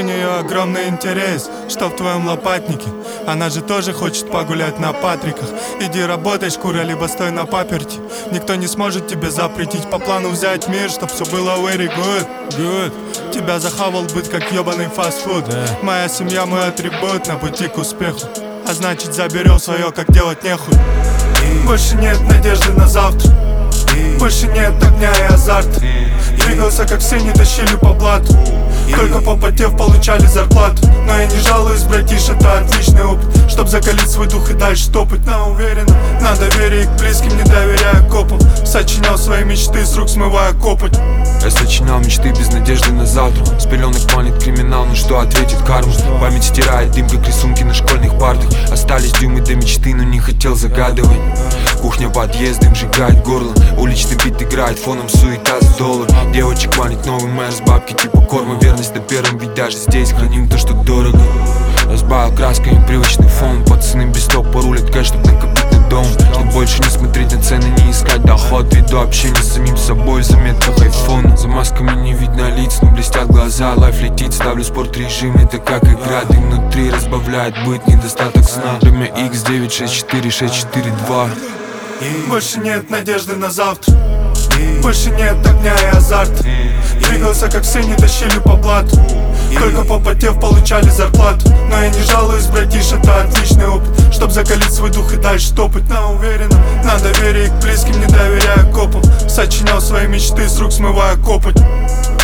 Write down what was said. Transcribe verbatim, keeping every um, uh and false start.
нее огромный интерес, что в твоем лопатнике. Она же тоже хочет погулять на Патриках. Иди работай, шкура, либо стой на паперти. Никто не сможет тебе запретить по плану взять мир, чтоб все было very good, good. Тебя захавал быт, как ебаный фастфуд. yeah. Моя семья мой атрибут на пути к успеху, а значит заберем свое, как делать нехуй. Больше нет надежды на завтра, больше нет огня и азарта. Двигался как все, не тащили по блату, только попотев получали зарплату. Но я не жалуюсь, братиш, это отличный опыт, чтоб закалить свой дух и дальше топать. На уверенно, на доверие к близким, не доверяя копам. Сочинял свои мечты, с рук смывая копоть. Я сочинял мечты без надежды на завтра. С пеленок манит криминал, ну что ответит карма? Память стирает дым, как рисунки на школьных партах. Остались дюймы до мечты, но не хотел загадывать. Кухня подъезд, дым сжигает горло. Уличный бит играет фоном, суета за доллар. Девочек манит новый мэс, бабки типа корма. Верность на первом, ведь даже здесь храним то, что дорого. Разбавил красками привычный фон. Пацаны без стопа рулят кэш, чтоб накопить на дом. Чтоб больше не смотреть на цены, не искать доход. Веду общение с самим собой в заметках айфона. За масками не видно лиц, но блестят глаза. Лайф летит, ставлю спорт режим, это как игра. Ты внутри разбавляет быт, недостаток сна. Время икс девять шесть четыре шесть четыре два. Больше нет надежды на завтра, больше нет огня и азарта. Двигался как все, не тащили по блату, только попотев получали зарплату. Но я не жалуюсь, братиш, это отличный опыт, чтоб закалить свой дух и дальше топать. На уверенно, на доверие к близким, не доверяя копам. Сочинял свои мечты, с рук смывая копоть.